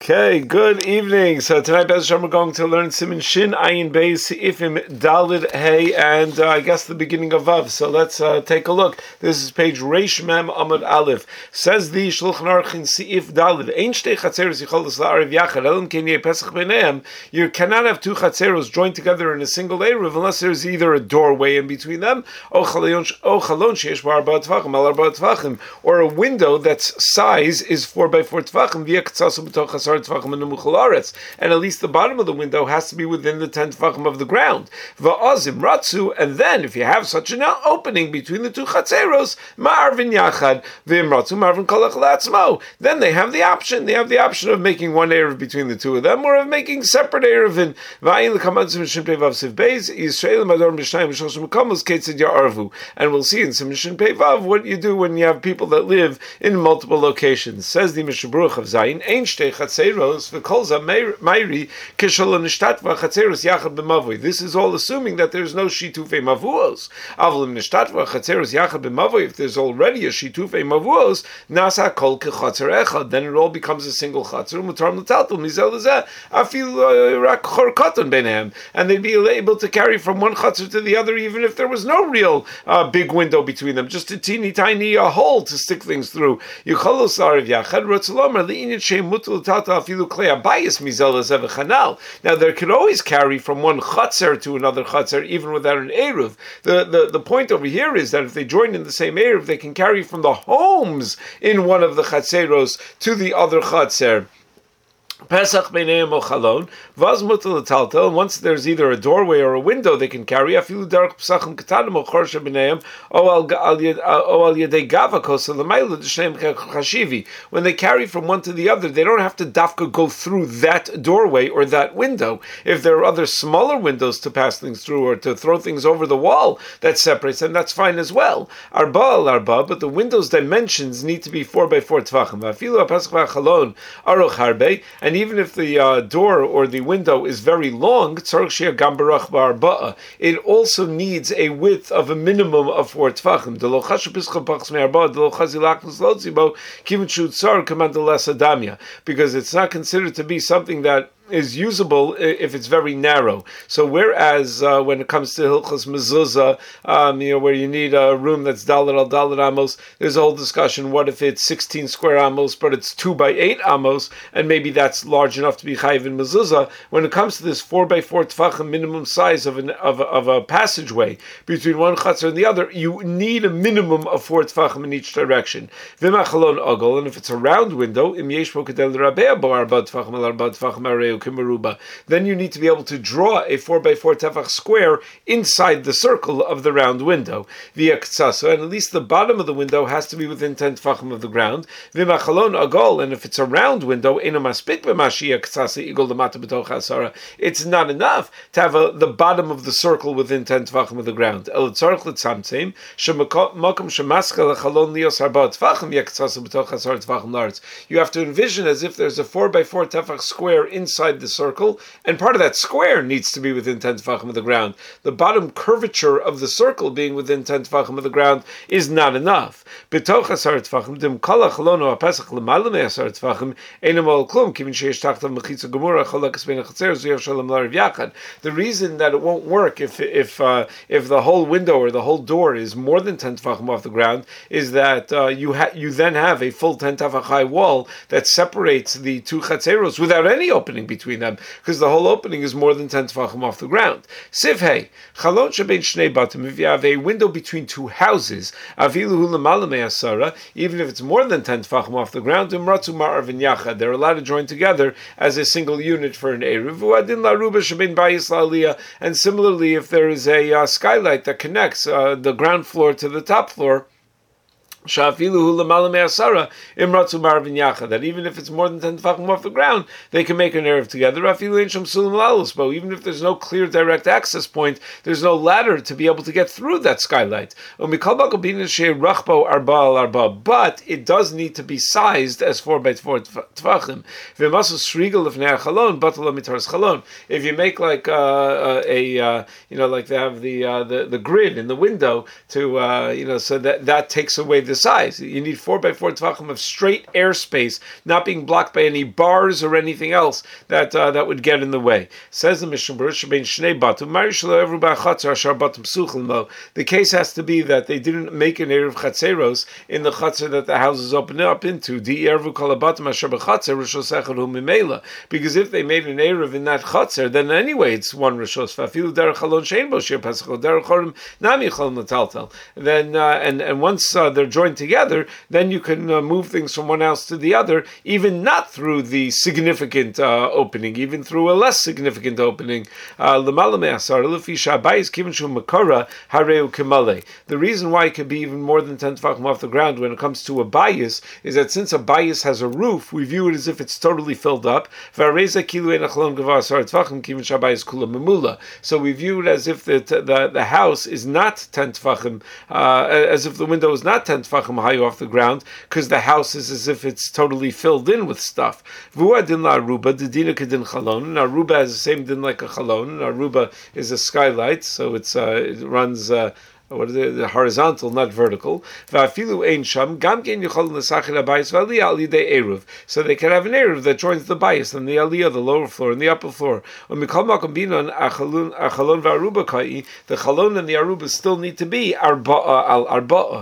Okay, good evening. So tonight, Bez Hashem, we're going to learn Siman Shin Ayin Beis Seifim Dalid Hey, and I guess the beginning of Vav. So let's take a look. This is page Reish Mem Amud Aleph. Says the Shulchan Aruch in Seif Dalid. Ein shtei chatzeros yicholos la'arev yachad elam ken yeh pesach b'neihem. You cannot have two chatzeros joined together in a single eruv unless there's either a doorway in between them, or chalon sheyesh bo arba tvachim al arba tvachim, or a window that's size is 4 by 4 tvachim via ktsasu b'toch and at least the bottom of the window has to be within the 10 tefachim of the ground. Va'azim ratzu, and then if you have such an opening between the two chatzeros, ma'arvin yachad v'im ratzu ma'arvin kolach la'atzmo. Then they have the option. They have the option of making one eruv between the two of them, or of making separate eruvin. Va'ayin l'kamatzim Shin Pei Vav Siv Beis Yisrael Mador Mishnayim V'Shoshim Mekamos Ketzid Ya'arvu. And we'll see in Shin Pei Vav what you do when you have people that live in multiple locations. Says the Mishnah Berurah of Zayin, Ein shtei chatzeros. This is all assuming that there's no shitufei mavuos. If there's already a shitufei mavuos, nasa kol kechatzer echad, then it all becomes a single chatzer. And they'd be able to carry from one chatzer to the other, even if there was no real big window between them, just a teeny tiny hole to stick things through. Now there could always carry from one chutzner to another chutzner even without an eruv. The point over here is that if they join in the same eruv, they can carry from the homes in one of the chatzeros to the other chutzner. Pesach b'neihem o chalon, vaz mutal l'taltel, and once there's either a doorway or a window they can carry, afilu derech pesachim ketanim o chorsha b'neihem, o al yedei gavakos, l'mayla d'shneim chashivi. When they carry from one to the other, they don't have to dafka go through that doorway or that window. If there are other smaller windows to pass things through or to throw things over the wall that separates them, that's fine as well. Arba al arba, but the window's dimensions need to be 4 by 4 tvachim. Afilu pesach v'chalon aruch harbe, and even if the door or the window is very long, it also needs a width of a minimum of 4 tefachim. Because it's not considered to be something that is usable if it's very narrow. So whereas when it comes to Hilchos Mezuzah, where you need a room that's Dalet al Dalet Amos, there's a whole discussion, what if it's 16 square Amos, but it's 2 by 8 Amos, and maybe that's large enough to be Chayiv in Mezuzah. When it comes to this 4 by 4 Tefachim minimum size of a passageway between one Chatzar and the other, you need a minimum of 4 Tefachim in each direction. V'machalon ogol, and if it's a round window, im yesh bo kedel rabea bo arba Tefachim al arba Tefachim areu, then you need to be able to draw a 4 by 4 tefach square inside the circle of the round window via ktsaso, and at least the bottom of the window has to be within 10 tefachim of the ground. V'machalon agol, and if it's a round window, it's not enough to have the bottom of the circle within 10 tefachim of the ground. You have to envision as if there's a 4 by 4 tefach square inside the circle, and part of that square needs to be within 10 tefachim of the ground. The bottom curvature of the circle being within 10 tefachim of the ground is not enough. The reason that it won't work if the whole window or the whole door is more than 10 tefachim off the ground is that you then have a full 10 tefach high wall that separates the two chatzeros without any opening between them, because the whole opening is more than 10 tefachim off the ground. Sivhei, chalon shebein shnei batim, if you have a window between two houses, avilu hu l'mala me'asara, even if it's more than 10 tefachim off the ground, imratzu ma'arvin yachad, they're allowed to join together as a single unit for an eruv. V'adin la'ruba shebein bayis la'aliyah, and similarly, if there is a skylight that connects the ground floor to the top floor, that even if it's more than 10 tefachim off the ground, they can make an eruv together. Even if there's no clear direct access point, there's no ladder to be able to get through that skylight. But it does need to be sized as 4 by 4 tefachim. If you make like like they have the grid in the window to so that takes away the size. You need 4x4 tvachim of straight airspace, not being blocked by any bars or anything else that would get in the way. Says the Mishnah Berurah, the case has to be that they didn't make an eruv chatzeros in the chatzer that the houses open up into. Because if they made an eruv in that chatzer, then anyway it's one rishos. Then and once they're joined together, then you can move things from one house to the other, even not through the significant opening, even through a less significant opening. The reason why it could be even more than 10 tefachim off the ground when it comes to a bayis is that since a bayis has a roof, we view it as if it's totally filled up. So we view it as if the house is not 10 tefachim, as if the window is not 10 tefachim high off the ground, because the house is as if it's totally filled in with stuff. Aruba has the same din like a chalon. Aruba is a skylight, so it runs horizontal, not vertical. So they can have an eruv that joins the bayis and the aliyah, the lower floor and the upper floor. The chalon and the aruba still need to be arba'a.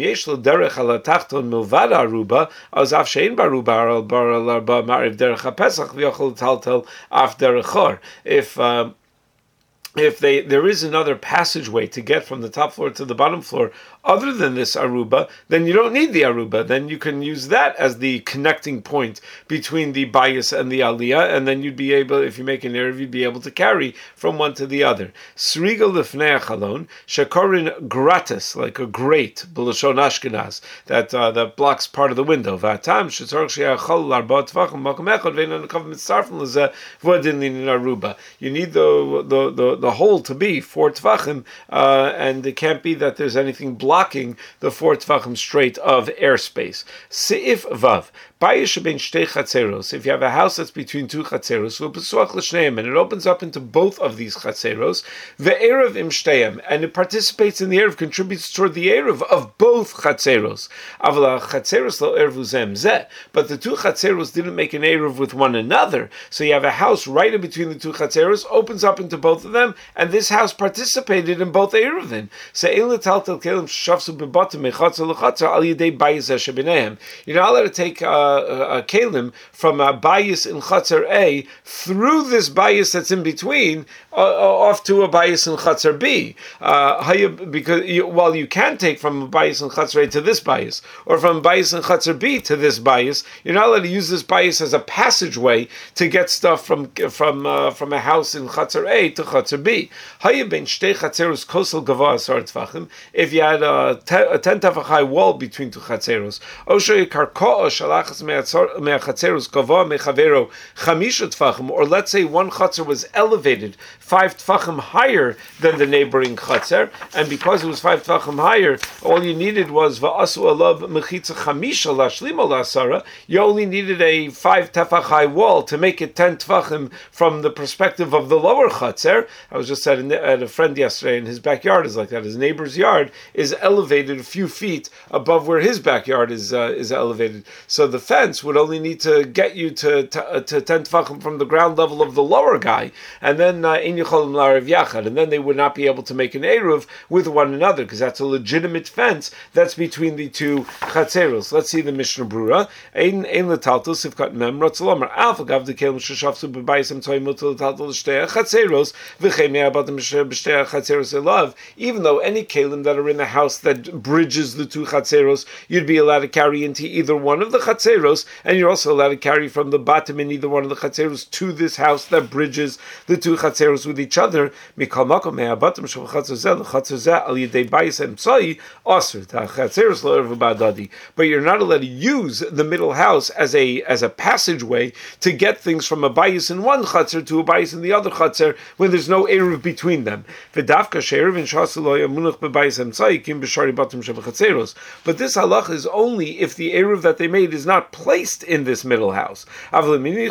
If there is another passageway to get from the top floor to the bottom floor other than this aruba, then you don't need the aruba. Then you can use that as the connecting point between the bayis and the aliyah, and then you'd be able, if you make an eruv, you'd be able to carry from one to the other. Sriga lefnei chalon shekorin gratis, like a grate, b'lashon Ashkenaz, that blocks part of the window. V'atam shetzorach she'achol l'arba tvachim makom echad ve'eino nekav mitzarfen lezeh v'odin linin aruba. You need the hole to be 4 tvachim, and it can't be that there's anything blocking the 4 tvachim straight of airspace. Seif vav. If you have a house that's between 2 chatzeros, and it opens up into both of these chatzeros, the eruv im shteim, and it participates in the eruv, contributes toward the eruv of both chatzeros. But the 2 chatzeros didn't make an eruv with one another, so you have a house right in between the 2 chatzeros, opens up into both of them, and this house participated in both eruvim. You're not allowed to take a kalim from a bayis in Chatzar A through this bayis that's in between off to a bayis in Chatzar B. Because while you can take from a bayis in Chatzar A to this bayis, or from bayis in Chatzar B to this bayis, you're not allowed to use this bayis as a passageway to get stuff from a house in Chatzar A to Chatzar B. If you had a 10 tefach high wall between 2 chatzeros, or let's say one chatzer was elevated 5 tefachim higher than the neighboring chatzer, and because it was 5 tefachim higher, all you needed was va'asu alav mechitza chamisha lashlim alasara. You only needed a 5 tefach high wall to make it 10 tefachim from the perspective of the lower chatzer. I was just at a friend yesterday, and his backyard is like that. His neighbor's yard is elevated a few feet above where his backyard is elevated. So the fence would only need to get you to 10 tefachim from the ground level of the lower guy, and then in yicholim la'ariv yachad, and then they would not be able to make an eruv with one another, because that's a legitimate fence that's between the 2 chatzeros. Let's see the Mishnah Berurah. Ein letaltel sivkat mem rotzalomer alf gav de kelim sheshafsu bebayisem toy mutal letaltel shtei chatzeros v'chein me'abatim b'shtei chatzeros elav. Even though any kelim that are in the house that bridges the 2 chatzeros, you'd be allowed to carry into either one of the chatzeros, and you're also allowed to carry from the bottom in either one of the chatzeros to this house that bridges the 2 chatzeros with each other. But you're not allowed to use the middle house as a passageway to get things from a bayis in one chatzer to a bayis in the other chatzer when there's no eruv between them. But this halach is only if the eruv that they made is not not placed in this middle house. But if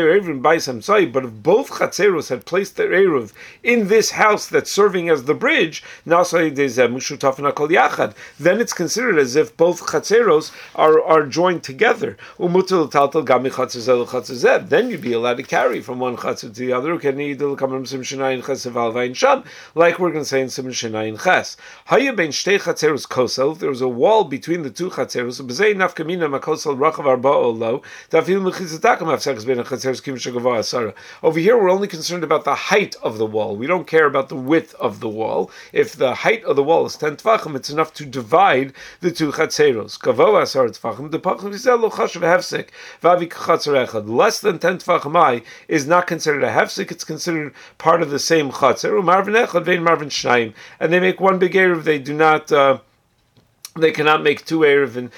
both chatzeros had placed their eruv in this house that's serving as the bridge, then it's considered as if both chatzeros are joined together. Then you'd be allowed to carry from one chatzer to the other, like we're going to say in Siman Shinayin Ches. If there was a wall between the two chatzeros, over here we're only concerned about the height of the wall. We don't care about the width of the wall. If the height of the wall is 10 tvachim, it's enough to divide the two chatzeros. Less than 10 tvachim is not considered a hefsek, it's considered part of the same chatzer. And they make one big eruv. They do not. They cannot make two eruv, and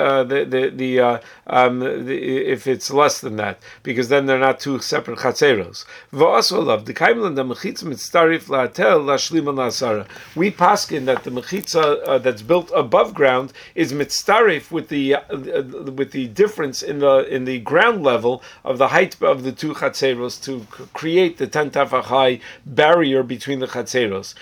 if it's less than that, because then they're not two separate chatzeros. We paskin that the mechitza that's built above ground is mitzarif with the difference in the ground level of the height of the two chatzeros to create the 10 tefach high barrier between the chatzeros.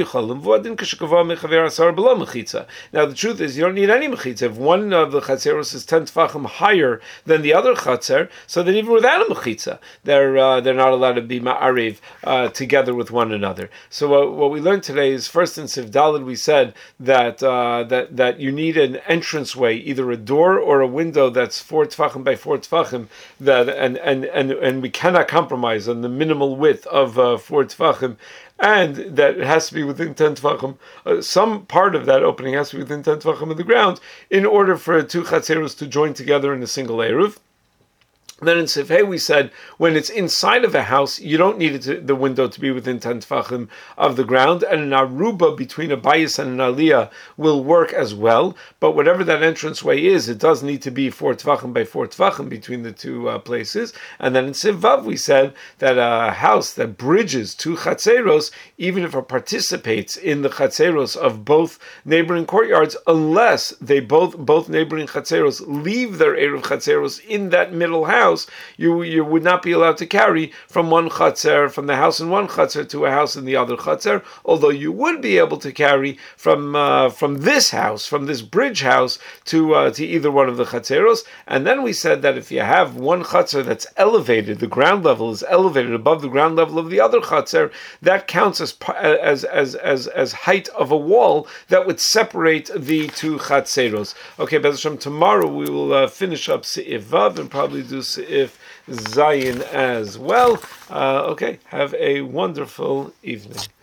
Now the truth is, you don't need any mechitza. If one of the chatzeros is 10 tefachim higher than the other chatzer, so then even without a mechitza, they're not allowed to be ma'ariv together with one another. So what we learned today is, first in Siv Daled we said that you need an entranceway, either a door or a window that's 4 tefachim by 4 tefachim, and we cannot compromise on the minimal width of 4 tefachim, and that it has to be within 10 tefachim. Some part of that opening has to be within 10 tefachim of the ground in order for two chatzeros to join together in a single eruv. Then in Sif Hey we said when it's inside of a house, you don't need the window to be within 10 tefachim of the ground, and an aruba between a bayis and an aliyah will work as well. But whatever that entranceway is, it does need to be 4 tefachim by 4 tefachim between the two places. And then in Sif Vav we said that a house that bridges two chatzeros, even if it participates in the chatzeros of both neighboring courtyards, unless they both neighboring chatzeros leave their eruv chatzeros in that middle house, you would not be allowed to carry from one chatzer, from the house in one chatzer to a house in the other chatzer, although you would be able to carry from this house, from this bridge house, to either one of the chatzeros. And then we said that if you have one chatzer that's elevated, the ground level is elevated above the ground level of the other chatzer, that counts as height of a wall that would separate the two chatzeros. Okay, Be'ez Hashem, tomorrow we will finish up Se'if Vav and probably do Se'if Zayin as well. Okay, have a wonderful evening.